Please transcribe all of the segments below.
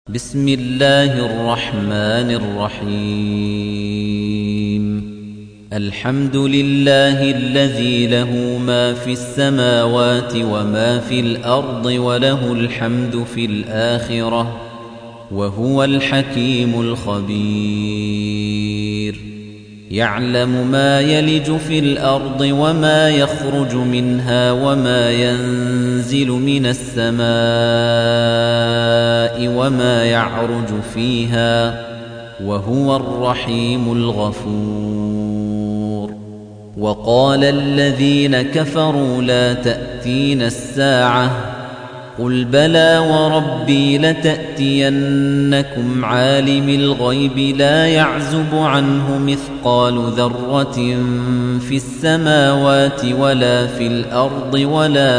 بسم الله الرحمن الرحيم الحمد لله الذي له ما في السماوات وما في الأرض وله الحمد في الآخرة وهو الحكيم الخبير يعلم ما يلج في الأرض وما يخرج منها وما ينزل من السماء وما يعرج فيها وهو الرحيم الغفور وقال الذين كفروا لا تأتين الساعة قل بلى وربي لتأتينكم عالم الغيب لا يعزب عنه مثقال ذرة في السماوات ولا في الأرض ولا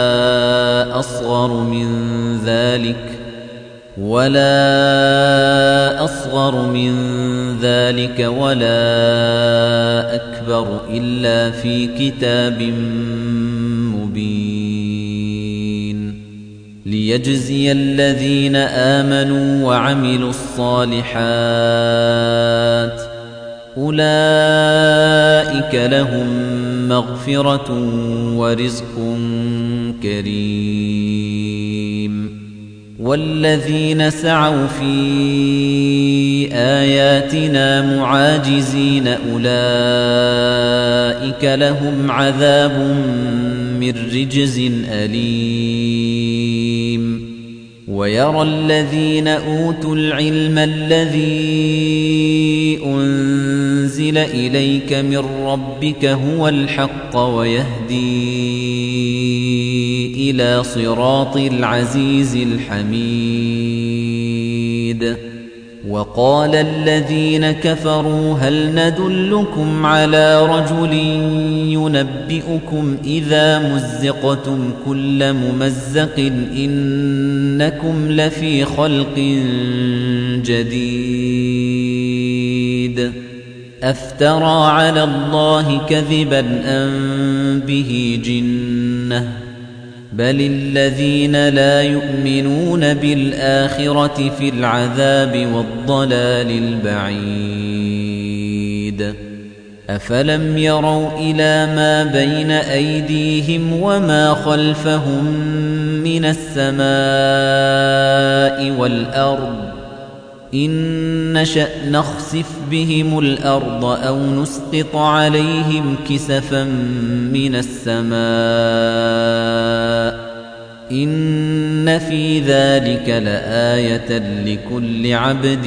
أصغر من ذلك ولا أكبر إلا في كتاب مبين ليجزي الذين آمنوا وعملوا الصالحات أولئك لهم مغفرة ورزق كريم والذين سعوا في آياتنا معاجزين أولئك لهم عذاب من رجز أليم ويرى الذين أوتوا العلم الذي أنزل إليك من ربك هو الحق ويهدي إلى صراط العزيز الحميد وقال الذين كفروا هل ندلكم على رجل ينبئكم إذا مزقتم كل ممزق إنكم لفي خلق جديد أفترى على الله كذبا أم به جنة بل الذين لا يؤمنون بالآخرة في العذاب والضلال البعيد أفلم يروا إلى ما بين أيديهم وما خلفهم من السماء والأرض إن نشأ نخسف بهم الأرض أو نسقط عليهم كسفا من السماء إن في ذلك لآية لكل عبد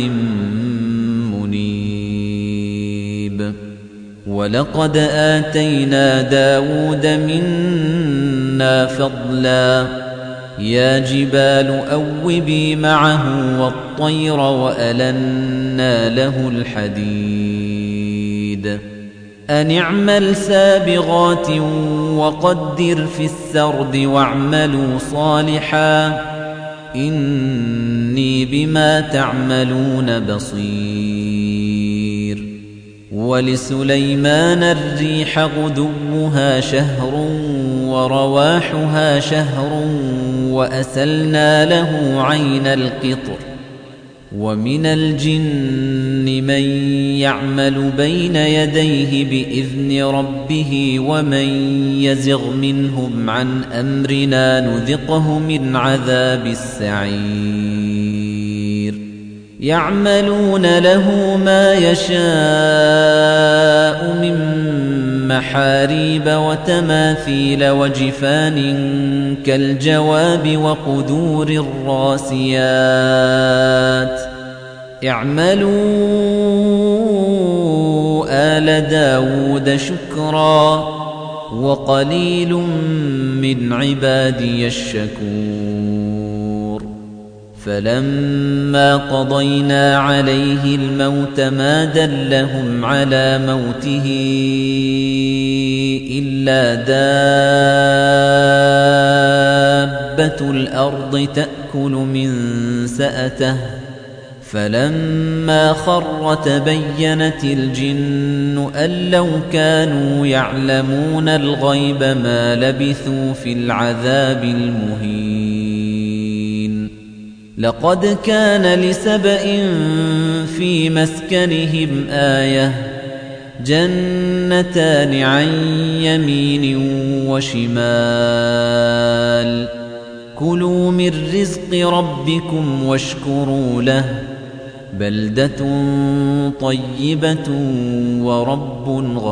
منيب ولقد آتينا داود منا فضلا يا جبال أوبي معه والطير وألنا له الحديد أن اعمل سابغات وقدر في السرد واعملوا صالحا إني بما تعملون بصير ولسليمان الريح غدوها شهر ورواحها شهر وأسلنا له عين القطر ومن الجن من يعمل بين يديه بإذن ربه ومن يزغ منهم عن أمرنا نذقه من عذاب السعير يعملون له ما يشاء من محاريب وتماثيل وجفان كالجواب وقدور الراسيات اعملوا آل داود شكرا وقليل من عبادي الشكور فلما قضينا عليه الموت ما دلهم على موته إلا دابة الأرض تأكل من سأته فلما خر تبينت الجن أن لو كانوا يعلمون الغيب ما لبثوا في العذاب المهين لقد كان لسبإ في مسكنهم آية جنتان عن يمين وشمال كلوا من رزق ربكم واشكروا له بلدة طيبة ورب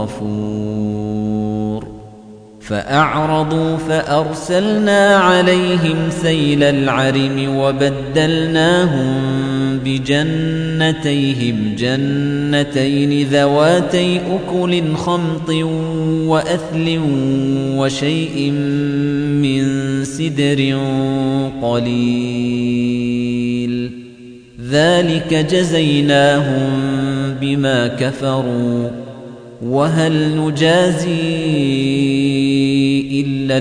غفور فأعرضوا فأرسلنا عليهم سيل العرم وبدلناهم بجنتيهم جنتين ذواتي أكل خمط وأثل وشيء من سدر قليل ذلك جزيناهم بما كفروا وهل نجازي إلا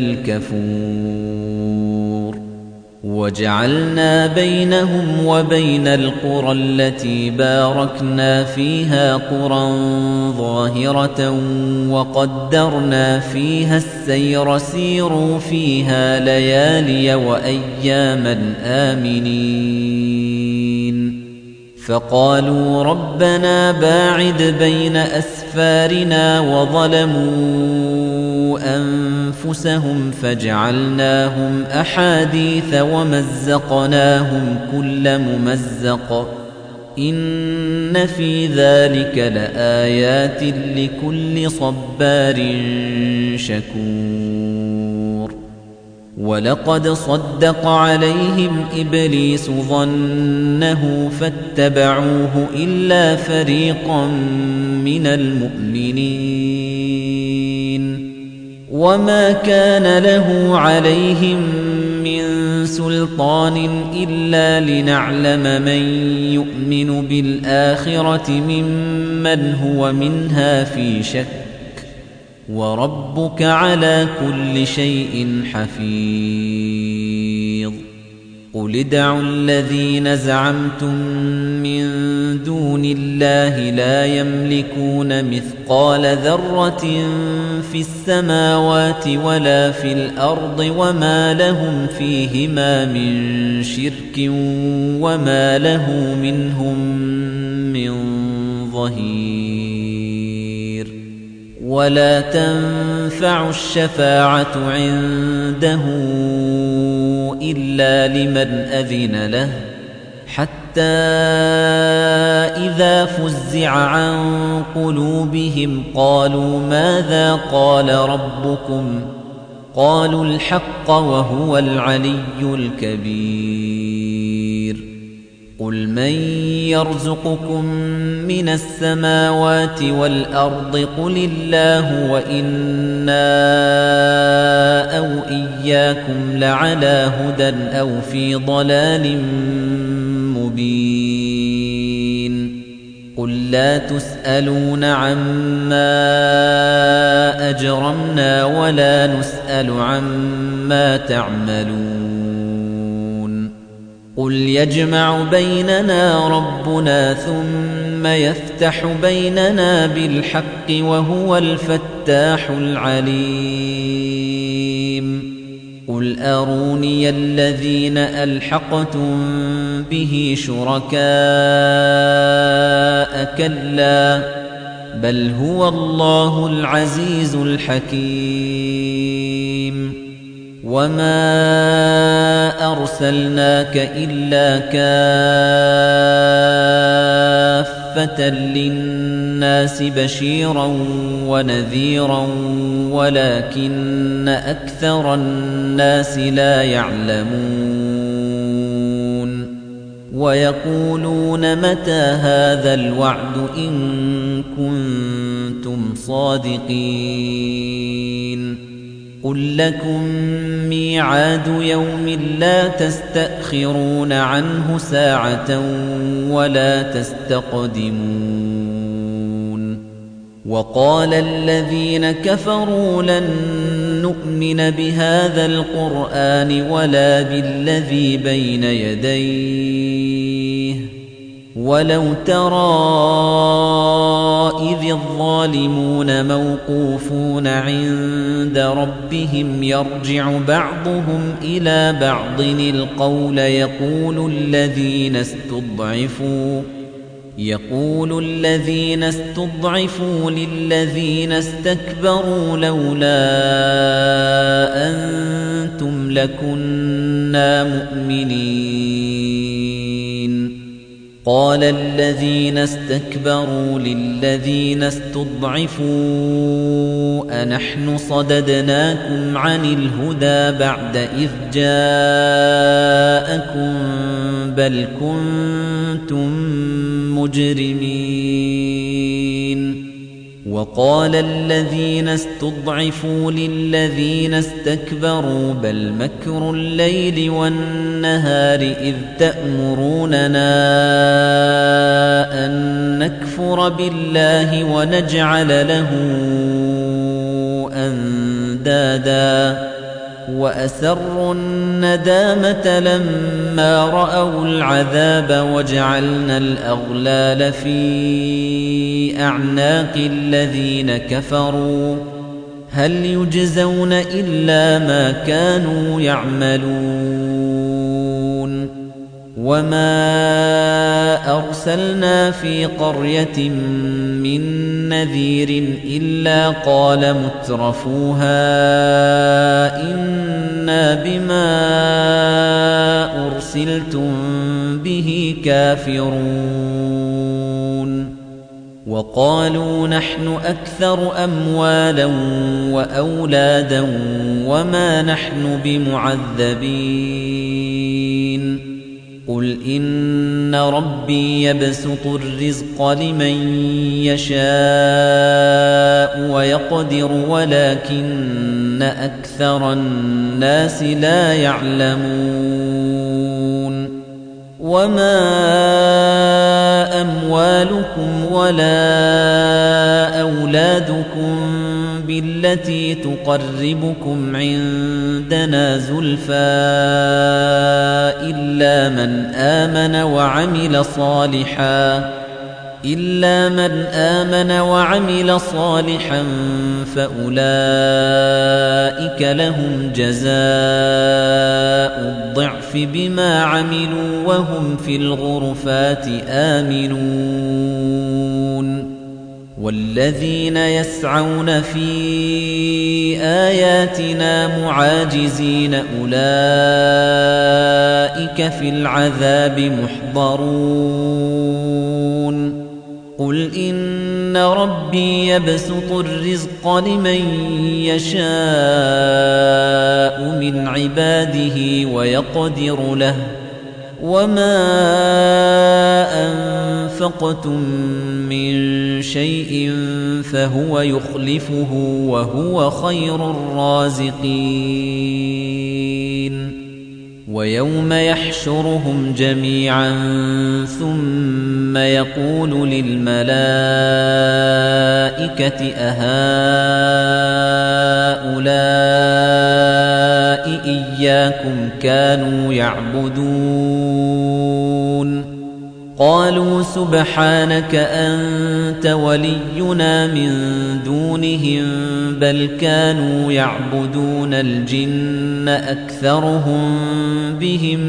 الكفور وجعلنا بينهم وبين القرى التي باركنا فيها قرى ظاهرة وقدرنا فيها السير سيروا فيها ليالي وأياما آمنين فقالوا ربنا باعد بين أسفارنا وظلموا أنفسهم فجعلناهم أحاديث ومزقناهم كل ممزق إن في ذلك لآيات لكل صبار شكور ولقد صدق عليهم إبليس ظنه فاتبعوه إلا فريقا من المؤمنين وما كان له عليهم من سلطان إلا لنعلم من يؤمن بالآخرة ممن هو منها في شك وربك على كل شيء حفيظ قل ادعوا الذين زعمتم من دون الله لا يملكون مثقال ذرة في السماوات ولا في الأرض وما لهم فيهما من شرك وما له منهم من ظهير ولا تنفع الشفاعة عنده إلا لمن أذن له حتى إذا فزع عن قلوبهم قالوا ماذا قال ربكم قالوا الحق وهو العلي الكبير قل من يرزقكم من السماوات والأرض قل الله وإنا أو إياكم لعلى هدى أو في ضلال مبين قل لا تسألون عما أجرمنا ولا نسأل عما تعملون قل يجمع بيننا ربنا ثم يفتح بيننا بالحق وهو الفتاح العليم قل أروني الذين ألحقتم به شركاء كلا بل هو الله العزيز الحكيم وما أرسلناك إلا كافة للناس بشيرا ونذيرا ولكن أكثر الناس لا يعلمون ويقولون متى هذا الوعد إن كنتم صادقين قل لكم ميعاد يوم لا تستأخرون عنه ساعة ولا تستقدمون وقال الذين كفروا لن نؤمن بهذا القرآن ولا بالذي بين يديه ولو ترى إذ الظالمون موقوفون عند ربهم يرجع بعضهم إلى بعض القول يقول الذين استضعفوا للذين استكبروا لولا أنتم لكنا مؤمنين قال الذين استكبروا للذين استضعفوا أنحن صددناكم عن الهدى بعد إذ جاءكم بل كنتم مجرمين وقال الذين استضعفوا للذين استكبروا بل مكر الليل والنهار إذ تأمروننا أن نكفر بالله ونجعل له أندادا وأسروا الندامة لما رأوا العذاب وجعلنا الأغلال في أعناق الذين كفروا هل يجزون إلا ما كانوا يعملون وما أرسلنا في قرية من نذير إلا قال مترفوها إنا بما أرسلتم به كافرون وقالوا نحن أكثر أموالا وأولادا وما نحن بمعذبين قل إن ربي يبسط الرزق لمن يشاء ويقدر ولكن أكثر الناس لا يعلمون وما أموالكم ولا أولادكم بالتي تقربكم عندنا زلفى إلا من آمن وعمل صالحا فأولئك لهم جزاء الضعف بما عملوا وهم في الغرفات آمنون والذين يسعون في آياتنا معاجزين أولئك في العذاب محضرون قل إن ربي يبسط الرزق لمن يشاء من عباده ويقدر له وما أنفقتم من شيء فهو يخلفه وهو خير الرازقين ويوم يحشرهم جميعا ثم يقول للملائكة أهؤلاء إياكم كانوا يعبدون قالوا سبحانك أنت ولينا من دونهم بل كانوا يعبدون الجن أكثرهم بهم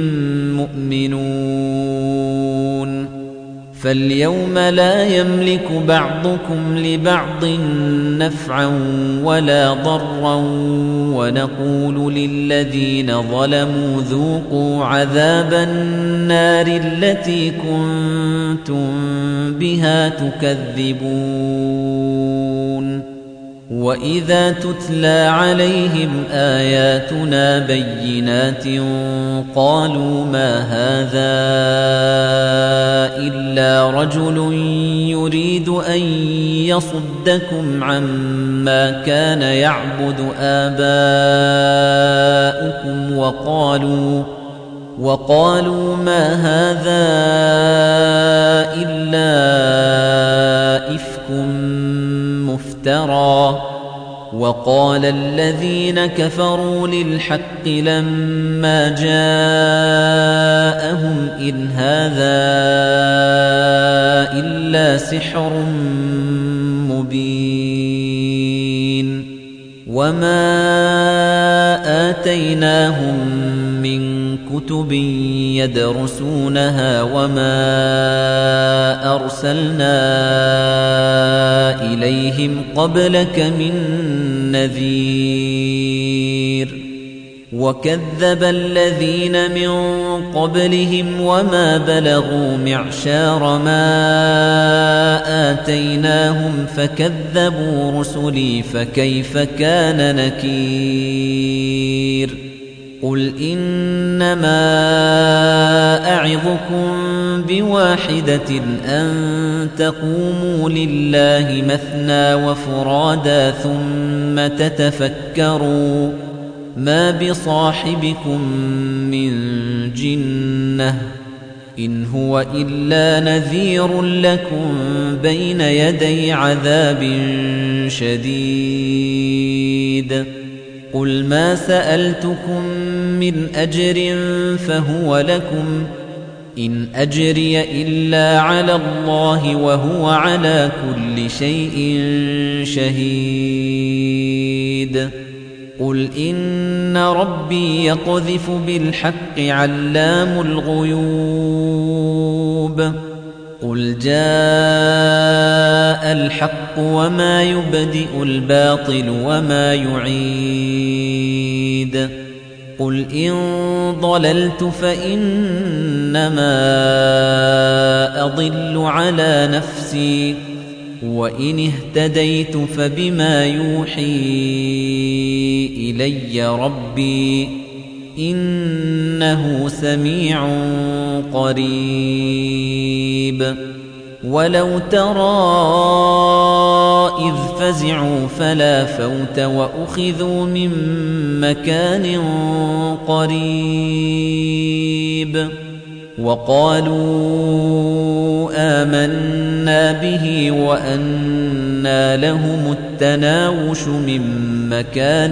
مؤمنون فاليوم لا يملك بعضكم لبعض نفعا ولا ضرا ونقول للذين ظلموا ذوقوا عذاب النار التي كنتم بها تكذبون وإذا تتلى عليهم آياتنا بينات قالوا ما هذا إلا رجل يريد أن يصدكم عما كان يعبد آباؤكم وقالوا ما هذا إلا إفك مفترى وقال الذين كفروا للحق لما جاءهم إن هذا إلا سحر وما آتيناهم من كتب يدرسونها وما أرسلنا إليهم قبلك من نذير وكذب الذين من قبلهم وما بلغوا معشار ما آتيناهم فكذبوا رسلي فكيف كان نكير قل إنما أعظكم بواحدة أن تقوموا لله مثنى وفرادا ثم تتفكروا ما بصاحبكم من جنة إن هو إلا نذير لكم بين يدي عذاب شديد قل ما سألتكم من أجر فهو لكم إن أجري إلا على الله وهو على كل شيء شهيد قل إن ربي يقذف بالحق علام الغيوب قل جاء الحق وما يبدئ الباطل وما يعيد قل إن ضللت فإنما أضل على نفسي وإن اهتديت فبما يوحي إلي ربي إنه سميع قريب ولو ترى إذ فزعوا فلا فوت وأخذوا من مكان قريب وقالوا آمنا به وأنى لهم التناوش من مكان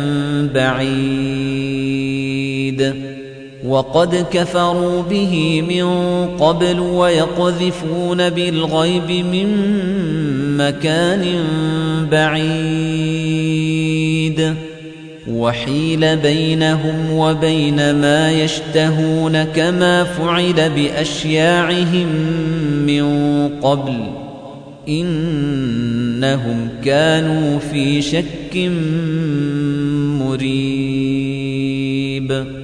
بعيد وقد كفروا به من قبل ويقذفون بالغيب من مكان بعيد وحيل بينهم وبين ما يشتهون كما فعل بأشياعهم من قبل إنهم كانوا في شك مريب